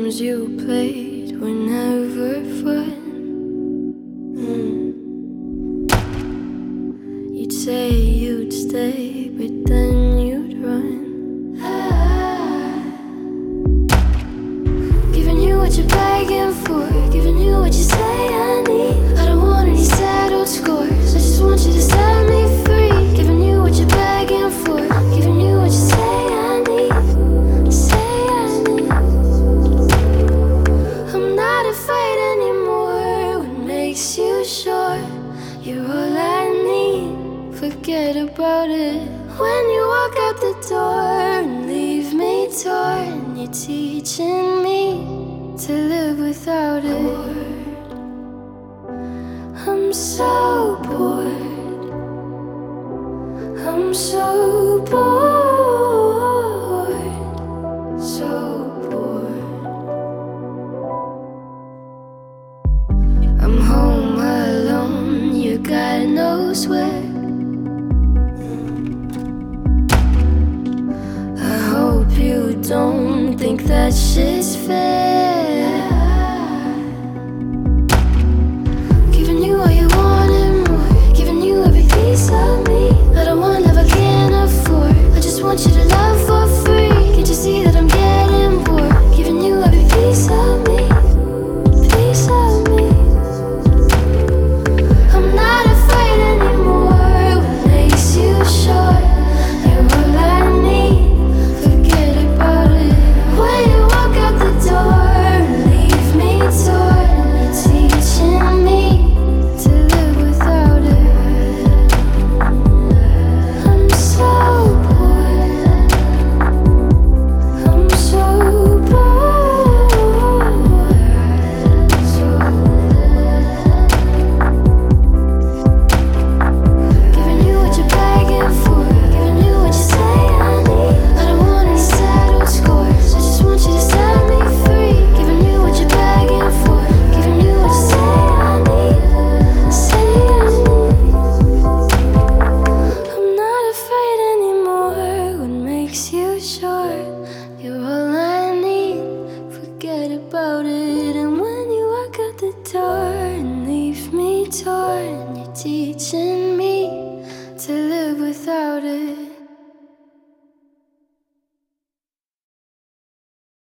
games you played were never fun. You'd say you'd stay, but then you'd run. Giving you what you're begging for, giving you what you say I need. I don't want any settled scores, I just want you to set me free. Giving you what you're begging for, giving you what you say I need. Say I need. I'm not afraid anymore. What makes you sure you're all I need? Forget about it. When you walk out the door and leave me torn, you're teaching me to live without it. I'm so bored. I'm so bored. So bored. I'm home alone, you God knows where. I hope you don't think that shit's fair.